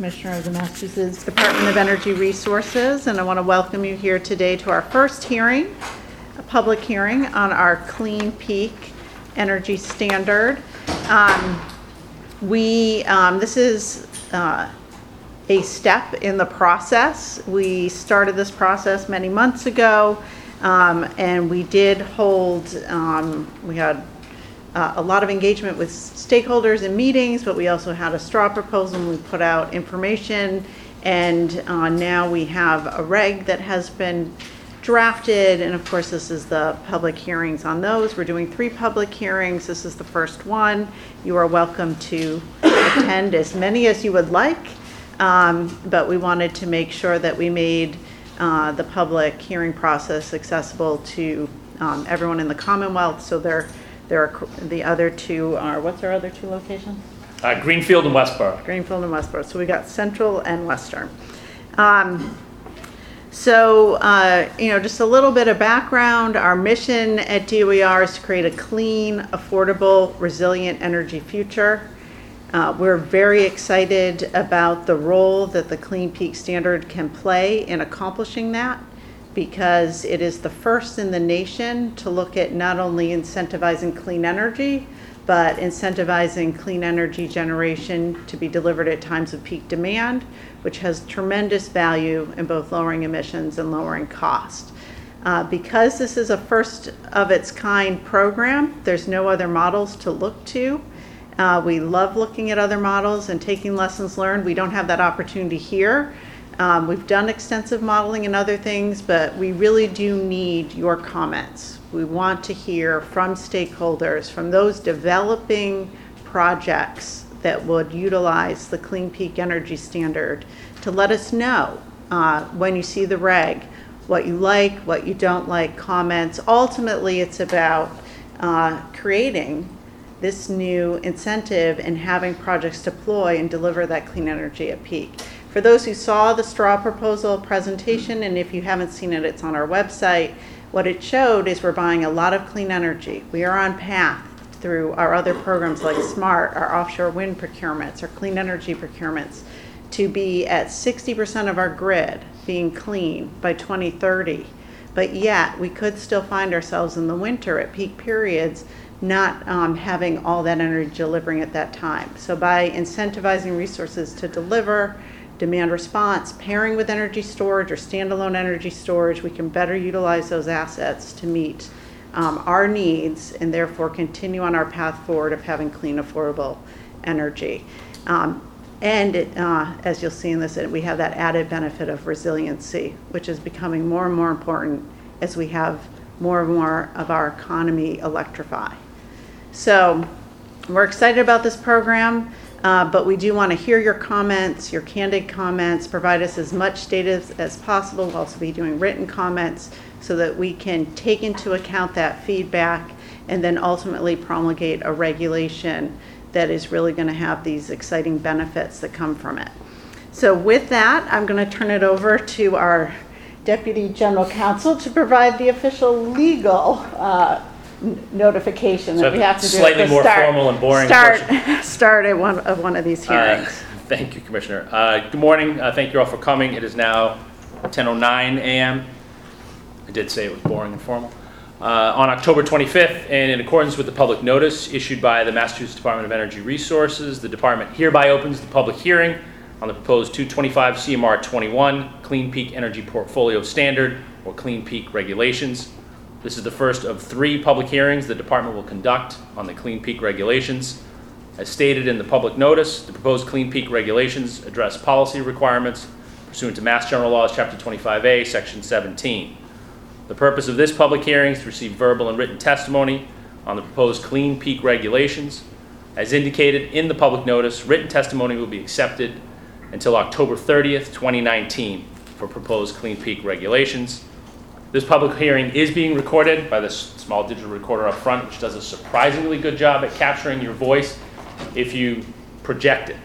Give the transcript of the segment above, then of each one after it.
Commissioner of the Massachusetts Department of Energy Resources, and I want to welcome you here today to our first hearing, a public hearing on our Clean Peak Energy Standard. This is a step in the process. We started this process many months ago, and we did hold, we had a lot of engagement with stakeholders in meetings, but we also had a straw proposal and we put out information, and now we have a reg that has been drafted, and of course this is the public hearings on those. We're doing 3 public hearings. This is the first one. You are welcome to attend as many as you would like, but we wanted to make sure that we made the public hearing process accessible to everyone in the Commonwealth. So the other 2 are, what's our other 2 locations? Greenfield and Westboro. Greenfield and Westboro. So we got Central and Western. Just a little bit of background. Our mission at DOER is to create a clean, affordable, resilient energy future. We're very excited about the role that the Clean Peak Standard can play in accomplishing that, because it is the first in the nation to look at not only incentivizing clean energy, but incentivizing clean energy generation to be delivered at times of peak demand, which has tremendous value in both lowering emissions and lowering cost. Because this is a first of its kind program, there's no other models to look to. We love looking at other models and taking lessons learned. We don't have that opportunity here. We've done extensive modeling and other things, but we really do need your comments. We want to hear from stakeholders, from those developing projects that would utilize the Clean Peak Energy Standard, to let us know when you see the reg, what you like, what you don't like, comments. Ultimately, it's about creating this new incentive and having projects deploy and deliver that clean energy at peak. For those who saw the straw proposal presentation, and if you haven't seen it, it's on our website, what it showed is we're buying a lot of clean energy. We are on path through our other programs like SMART, our offshore wind procurements, our clean energy procurements, to be at 60% of our grid being clean by 2030. But yet, we could still find ourselves in the winter at peak periods not having all that energy delivering at that time. So by incentivizing resources to deliver, demand response, pairing with energy storage or standalone energy storage, we can better utilize those assets to meet our needs and therefore continue on our path forward of having clean, affordable energy. As you'll see in this, we have that added benefit of resiliency, which is becoming more and more important as we have more and more of our economy electrify. So we're excited about this program. But we do want to hear your comments, your candid comments, provide us as much data as possible. We'll also be doing written comments so that we can take into account that feedback and then ultimately promulgate a regulation that is really going to have these exciting benefits that come from it. So with that, I'm going to turn it over to our Deputy General Counsel to provide the official legal notification that we have to do. Slightly more formal and boring. Start at one of these hearings. Thank you, Commissioner. Good morning. Thank you all for coming. It is now 10:09 a.m. I did say it was boring and formal. On October 25th, and in accordance with the public notice issued by the Massachusetts Department of Energy Resources, the department hereby opens the public hearing on the proposed 225 CMR 21 Clean Peak Energy Portfolio Standard, or Clean Peak regulations. This is the first of 3 public hearings the department will conduct on the Clean Peak regulations. As stated in the public notice, the proposed Clean Peak regulations address policy requirements pursuant to Mass General Laws, Chapter 25A, Section 17. The purpose of this public hearing is to receive verbal and written testimony on the proposed Clean Peak regulations. As indicated in the public notice, written testimony will be accepted until October 30th, 2019 for proposed Clean Peak regulations. This public hearing is being recorded by this small digital recorder up front, which does a surprisingly good job at capturing your voice if you project it.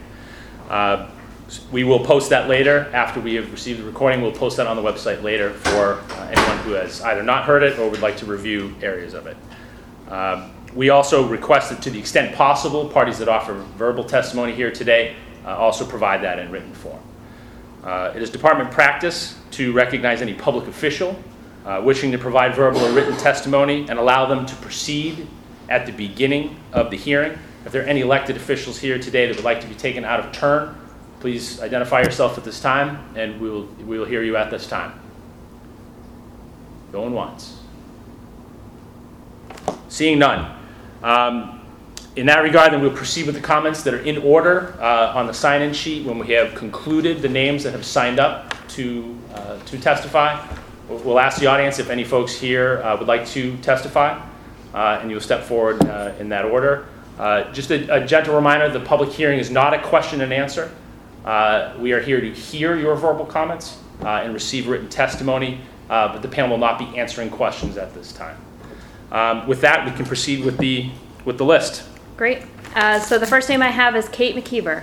We will post that later. After we have received the recording, we'll post that on the website later for anyone who has either not heard it or would like to review areas of it. We also requested, to the extent possible, parties that offer verbal testimony here today also provide that in written form. It is department practice to recognize any public official wishing to provide verbal or written testimony and allow them to proceed at the beginning of the hearing. If there are any elected officials here today that would like to be taken out of turn, please identify yourself at this time, and we will hear you at this time. Going once. Seeing none. In that regard, then we'll proceed with the comments that are in order on the sign-in sheet when we have concluded the names that have signed up to testify. We'll ask the audience if any folks here would like to testify, and you'll step forward in that order. Just a gentle reminder, the public hearing is not a question and answer. We are here to hear your verbal comments and receive written testimony, but the panel will not be answering questions at this time. With that, we can proceed with the list. Great. So the first name I have is Kate McKeever.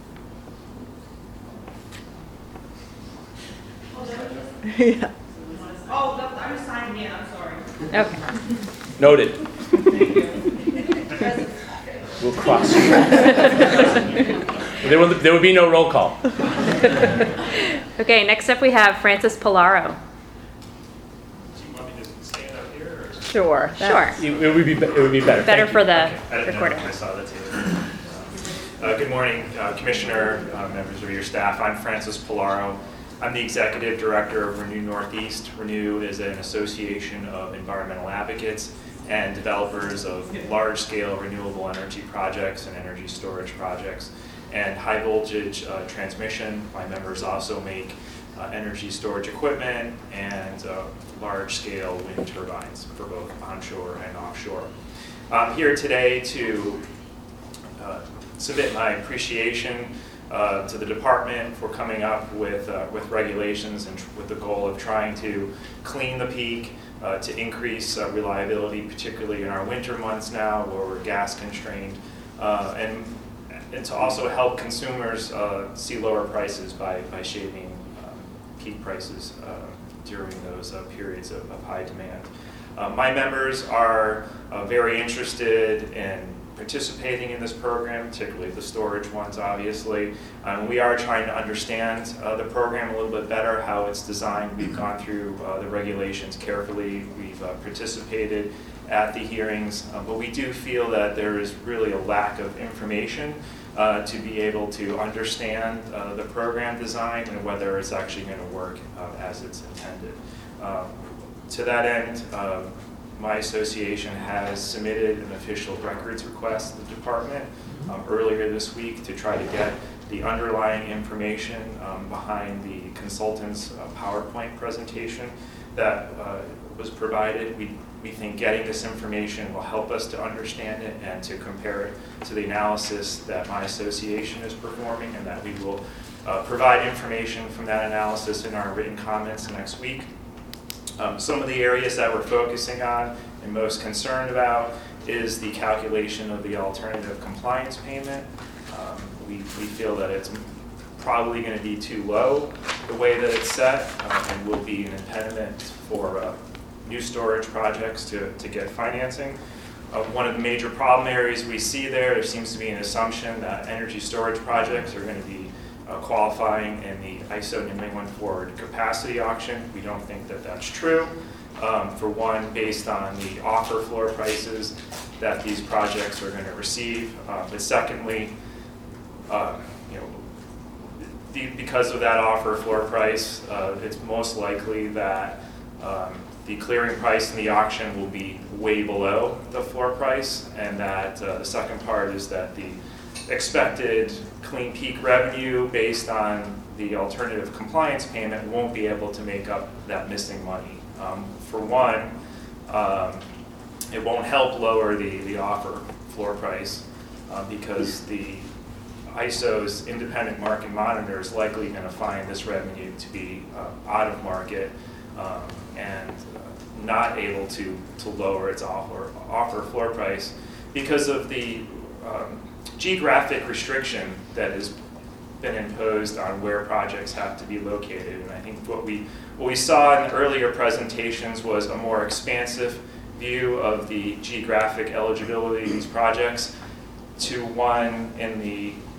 Yeah. Oh, I'm signing in, I'm sorry. Okay. Noted. We'll cross. There will be no roll call. Okay, next up we have Francis Polaro. Do you want me to stand up here? Or? Sure. Sure. It would be better. Better Thank you. for the Okay. I didn't recording. know if I saw that too. Good morning, Commissioner, members of your staff. I'm Francis Polaro. I'm the Executive Director of Renew Northeast. Renew is an association of environmental advocates and developers of large-scale renewable energy projects and energy storage projects and high voltage transmission. My members also make energy storage equipment and large-scale wind turbines for both onshore and offshore. I'm here today to submit my appreciation to the department for coming up with regulations and with the goal of trying to clean the peak, to increase reliability, particularly in our winter months now where we're gas constrained, and to also help consumers see lower prices by shaving peak prices during those periods of high demand. My members are very interested in participating in this program, particularly the storage ones, obviously. We are trying to understand the program a little bit better, how it's designed. We've gone through the regulations carefully. We've participated at the hearings, but we do feel that there is really a lack of information to be able to understand the program design and whether it's actually going to work as it's intended. To that end, my association has submitted an official records request to the department earlier this week to try to get the underlying information behind the consultant's PowerPoint presentation that was provided. We think getting this information will help us to understand it and to compare it to the analysis that my association is performing, and that we will provide information from that analysis in our written comments next week. Some of the areas that we're focusing on and most concerned about is the calculation of the alternative compliance payment. We feel that it's probably going to be too low the way that it's set, and will be an impediment for new storage projects to get financing. One of the major problem areas we see there seems to be an assumption that energy storage projects are going to be qualifying in the ISO New England Forward Capacity Auction. We don't think that that's true. For one, based on the offer floor prices that these projects are going to receive. But secondly, because of that offer floor price, it's most likely that the clearing price in the auction will be way below the floor price, and that the second part is that the expected clean peak revenue based on the alternative compliance payment won't be able to make up that missing money. For one, it won't help lower the offer floor price because the ISO's independent market monitor is likely going to find this revenue to be out of market and not able to lower its offer floor price because of the geographic restriction that has been imposed on where projects have to be located. And I think what we saw in the earlier presentations was a more expansive view of the geographic eligibility of these projects to one in the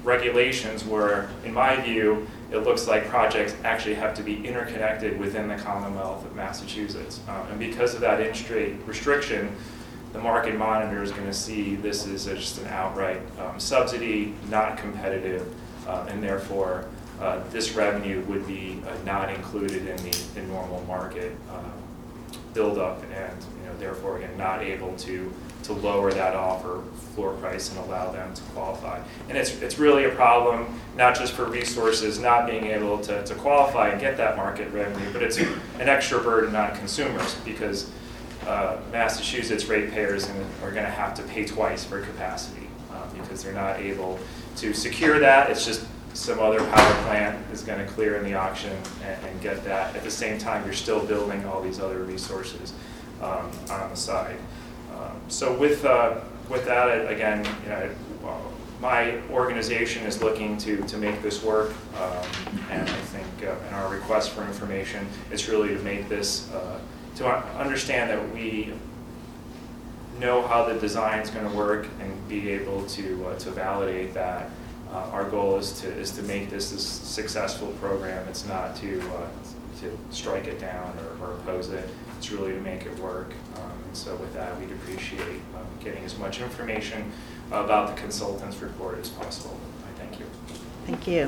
regulations where, in my view, it looks like projects actually have to be interconnected within the Commonwealth of Massachusetts. And because of that in-straight restriction, the market monitor is going to see this as just an outright subsidy, not competitive, and therefore this revenue would be not included in the normal market buildup, and therefore again not able to lower that offer floor price and allow them to qualify. And it's really a problem not just for resources not being able to qualify and get that market revenue, but it's an extra burden on consumers because Massachusetts ratepayers are going to have to pay twice for capacity because they're not able to secure that. It's just some other power plant is going to clear in the auction and get that. At the same time, you're still building all these other resources on the side. So with that, again, my organization is looking to make this work, and I think in our request for information, it's really to make this, to understand that we know how the design is going to work and be able to validate that. Our goal is to make this a successful program. It's not to strike it down or oppose it. It's really to make it work. And so with that, we'd appreciate getting as much information about the consultant's report as possible. I thank you. Thank you.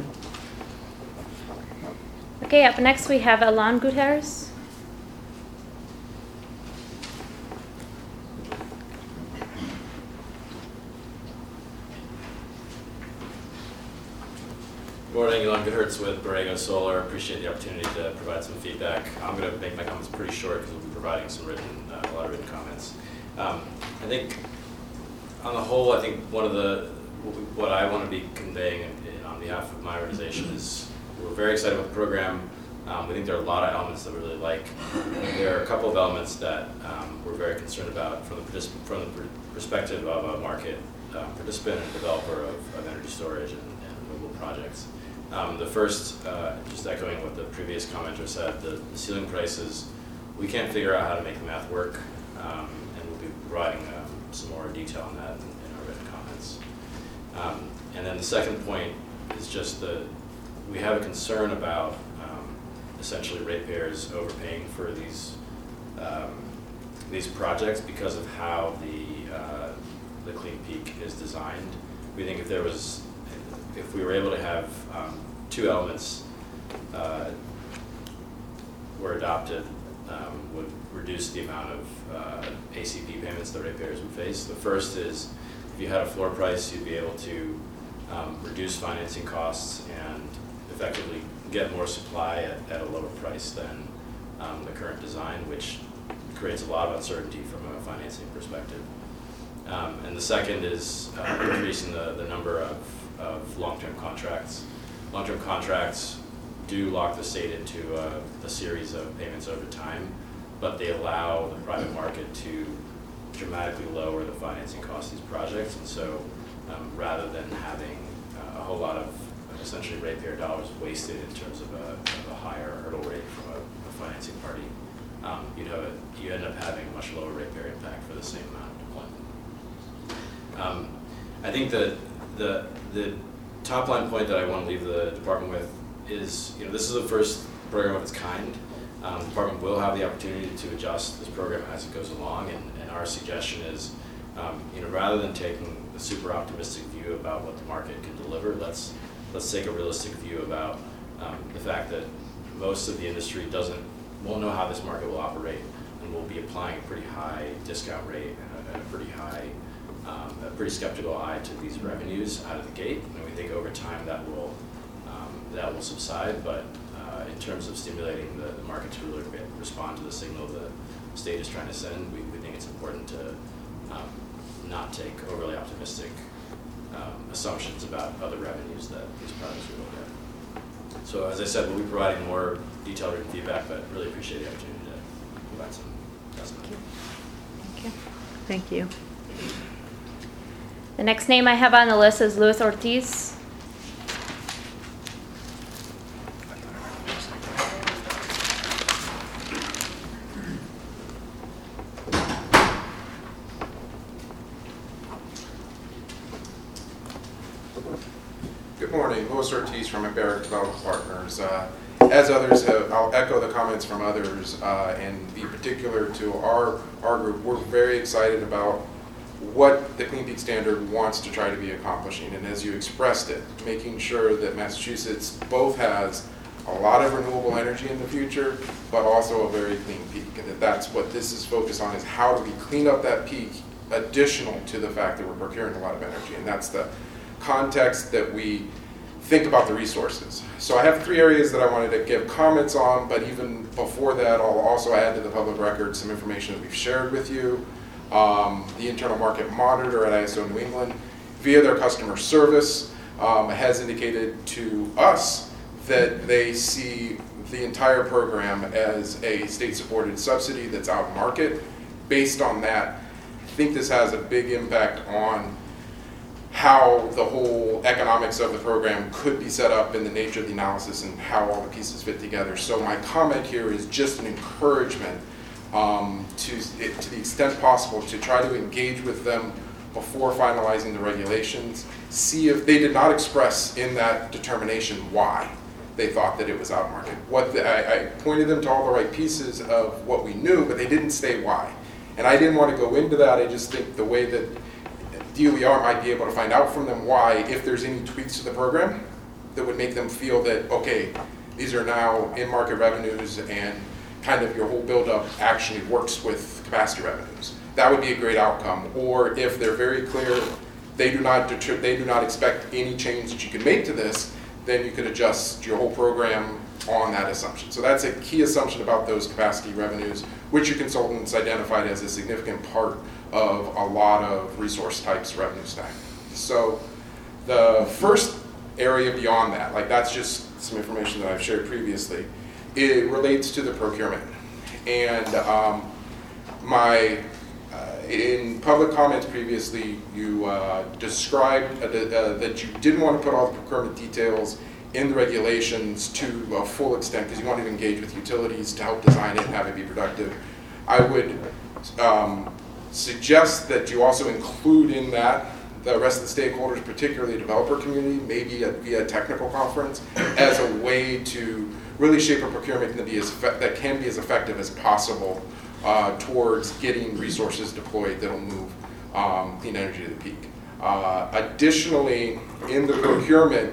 Okay, up next we have Alon Gutierrez. Good morning, Elon Goodhertz with Borrego Solar. Appreciate the opportunity to provide some feedback. I'm going to make my comments pretty short because we'll be providing some a lot of written comments. I think, on the whole, I think what I want to be conveying on behalf of my organization is we're very excited about the program. We think there are a lot of elements that we really like. There are a couple of elements that we're very concerned about from the perspective of a market participant and developer of energy storage and renewable projects. The first, just echoing what the previous commenter said, the ceiling prices, we can't figure out how to make the math work, and we'll be providing some more detail on that in our written comments. And then the second point is just we have a concern about essentially ratepayers overpaying for these projects because of how the Clean Peak is designed. We think if we were able to have two elements were adopted, would reduce the amount of ACP payments that ratepayers would face. The first is if you had a floor price, you'd be able to reduce financing costs and effectively get more supply at a lower price than the current design, which creates a lot of uncertainty from a financing perspective. And the second is increasing the number of long-term contracts. Long-term contracts do lock the state into a series of payments over time, but they allow the private market to dramatically lower the financing costs of these projects. And so rather than having a whole lot of essentially ratepayer dollars wasted in terms of a higher hurdle rate from a financing party, you end up having a much lower ratepayer impact for the same amount of deployment. I think the top line point that I want to leave the department with is, this is the first program of its kind. The department will have the opportunity to adjust this program as it goes along, and our suggestion is, rather than taking a super optimistic view about what the market can deliver, let's take a realistic view about the fact that most of the industry won't know how this market will operate, and will be applying a pretty high discount rate and a pretty skeptical eye to these revenues out of the gate. And we think over time that will subside, but in terms of stimulating the market to really respond to the signal the state is trying to send, we think it's important to not take overly optimistic assumptions assumptions about other revenues that these projects will look at. So as I said, we'll be providing more detailed written feedback, but really appreciate the opportunity to provide some testimony. Thank you. Thank you. The next name I have on the list is Luis Ortiz. from Embarrack Development Partners. As others have, I'll echo the comments from others, and be particular to our group. We're very excited about what the Clean Peak Standard wants to try to be accomplishing, and as you expressed it, making sure that Massachusetts both has a lot of renewable energy in the future, but also a very clean peak, and that's what this is focused on, is how do we clean up that peak additional to the fact that we're procuring a lot of energy, and that's the context that we think about the resources. So I have 3 areas that I wanted to give comments on, but even before that, I'll also add to the public record some information that we've shared with you. The Internal Market Monitor at ISO New England, via their customer service, has indicated to us that they see the entire program as a state-supported subsidy that's out of market. Based on that, I think this has a big impact on how the whole economics of the program could be set up, and the nature of the analysis and how all the pieces fit together. So my comment here is just an encouragement to the extent possible to try to engage with them before finalizing the regulations. See if they did not express in that determination why they thought that it was out of market. I pointed them to all the right pieces of what we knew, but they didn't say why. And I didn't want to go into that. I just think the way that DOER might be able to find out from them why, if there's any tweaks to the program that would make them feel that, okay, these are now in-market revenues and kind of your whole buildup actually works with capacity revenues. That would be a great outcome. Or if they're very clear, they do not expect any change that you can make to this, then you could adjust your whole program on that assumption. So that's a key assumption about those capacity revenues, which your consultants identified as a significant part of a lot of resource types revenue stack. So the first area beyond that, like that's just some information that I've shared previously, it relates to the procurement. And in public comments previously, you described that you didn't want to put all the procurement details in the regulations to a full extent because you wanted to engage with utilities to help design it and have it be productive. I would suggest that you also include in that the rest of the stakeholders, particularly the developer community, maybe via a technical conference, as a way to really shape a procurement that can be as effective as possible towards getting resources deployed that'll move clean energy to the peak. Additionally, in the procurement,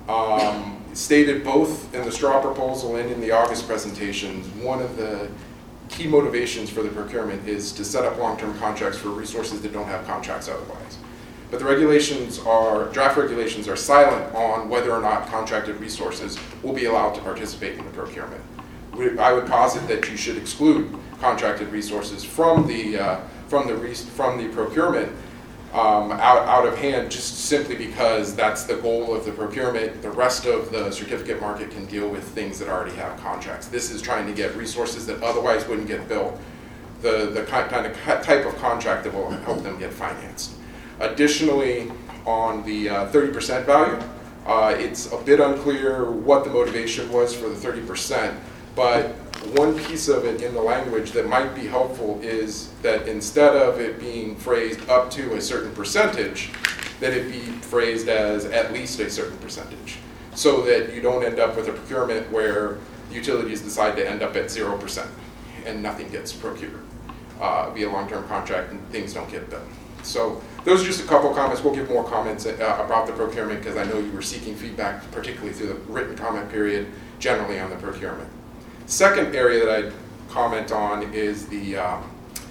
stated both in the straw proposal and in the August presentations, one of the key motivations for the procurement is to set up long-term contracts for resources that don't have contracts otherwise. But the draft regulations are silent on whether or not contracted resources will be allowed to participate in the procurement. I would posit that you should exclude contracted resources from the procurement out of hand, just simply because that's the goal of the procurement. The rest of the certificate market can deal with things that already have contracts. This is trying to get resources that otherwise wouldn't get built, the type of contract that will help them get financed. Additionally, on the 30% value, it's a bit unclear what the motivation was for the 30%, but one piece of it in the language that might be helpful is that instead of it being phrased up to a certain percentage, that it be phrased as at least a certain percentage, so that you don't end up with a procurement where utilities decide to end up at 0% and nothing gets procured via long-term contract and things don't get done. So those are just a couple comments. We'll give more comments about the procurement because I know you were seeking feedback, particularly through the written comment period, generally on the procurement. Second area that I'd comment on is I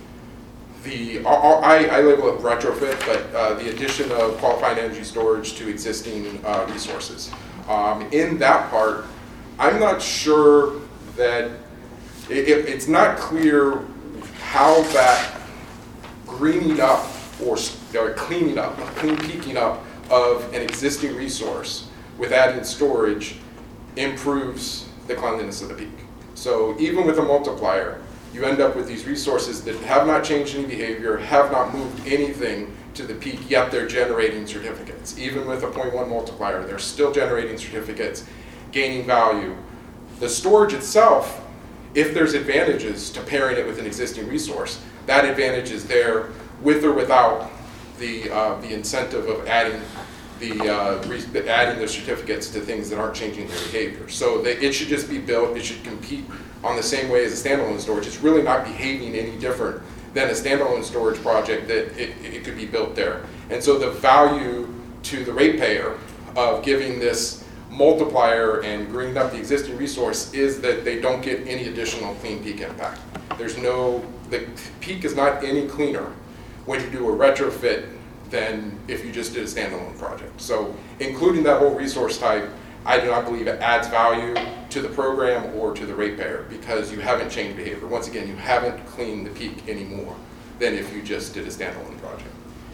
label it retrofit, but the addition of qualified energy storage to existing resources. In that part, I'm not sure that it's not clear how that greening up or cleaning up, clean peaking up of an existing resource with adding storage improves the cleanliness of the peak. So even with a multiplier, you end up with these resources that have not changed any behavior, have not moved anything to the peak, yet they're generating certificates. Even with a 0.1 multiplier, they're still generating certificates, gaining value. The storage itself, if there's advantages to pairing it with an existing resource, that advantage is there with or without the incentive of adding adding the certificates to things that aren't changing their behavior. So it should just be built, it should compete on the same way as a standalone storage. It's really not behaving any different than a standalone storage project that it could be built there. And so the value to the ratepayer of giving this multiplier and greening up the existing resource is that they don't get any additional clean peak impact. The peak is not any cleaner when you do a retrofit than if you just did a standalone project. So including that whole resource type, I do not believe it adds value to the program or to the ratepayer because you haven't changed behavior. Once again, you haven't cleaned the peak any more than if you just did a standalone project.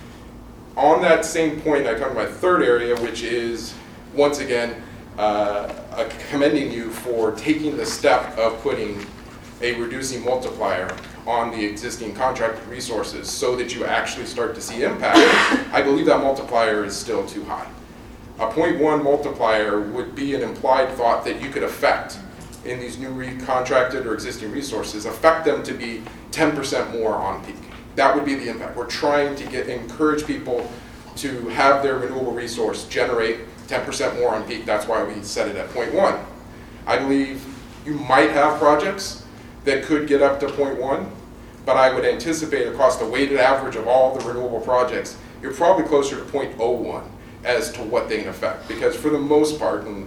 On that same point, I come to my third area, which is, once again, commending you for taking the step of putting a reducing multiplier on the existing contracted resources so that you actually start to see impact. I believe that multiplier is still too high. A 0.1 multiplier would be an implied thought that you could affect in these new contracted or existing resources, affect them to be 10% more on peak. That would be the impact. We're trying to encourage people to have their renewable resource generate 10% more on peak. That's why we set it at 0.1. I believe you might have projects that could get up to 0.1, but I would anticipate across the weighted average of all the renewable projects, you're probably closer to 0.01 as to what they can affect. Because for the most part, and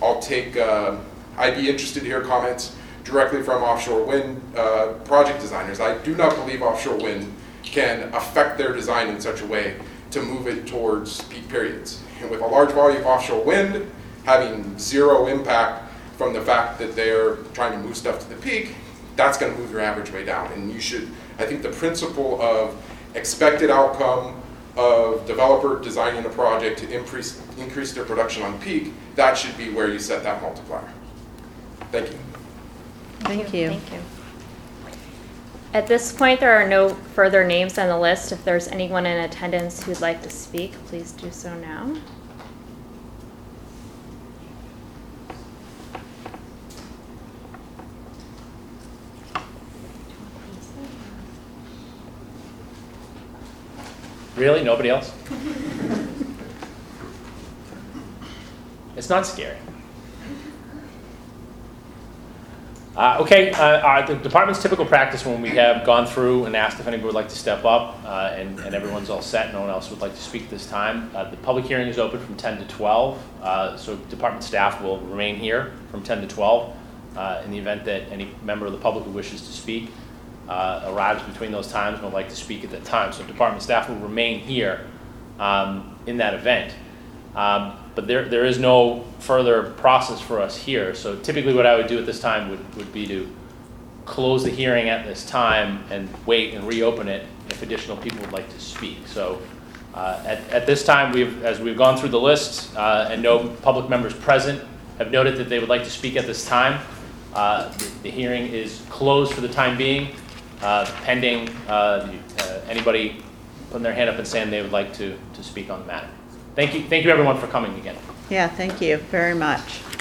I'd be interested to hear comments directly from offshore wind project designers. I do not believe offshore wind can affect their design in such a way to move it towards peak periods. And with a large volume of offshore wind having zero impact from the fact that they're trying to move stuff to the peak, that's going to move your average way down. And I think the principle of expected outcome of developer designing a project to increase their production on peak, that should be where you set that multiplier. Thank you. Thank you. Thank you. At this point, there are no further names on the list. If there's anyone in attendance who'd like to speak, please do so now. Really? Nobody else? It's not scary. The department's typical practice when we have gone through and asked if anybody would like to step up and everyone's all set, no one else would like to speak this time. The public hearing is open from 10 to 12, so department staff will remain here from 10 to 12 in the event that any member of the public who wishes to speak arrives between those times and would like to speak at that time. So department staff will remain here in that event. But there is no further process for us here. So typically what I would do at this time would be to close the hearing at this time and wait and reopen it if additional people would like to speak. So at this time, as we've gone through the list and no public members present have noted that they would like to speak at this time, the hearing is closed for the time being, pending anybody putting their hand up and saying they would like to speak on the matter. Thank you everyone for coming again. Yeah, thank you very much.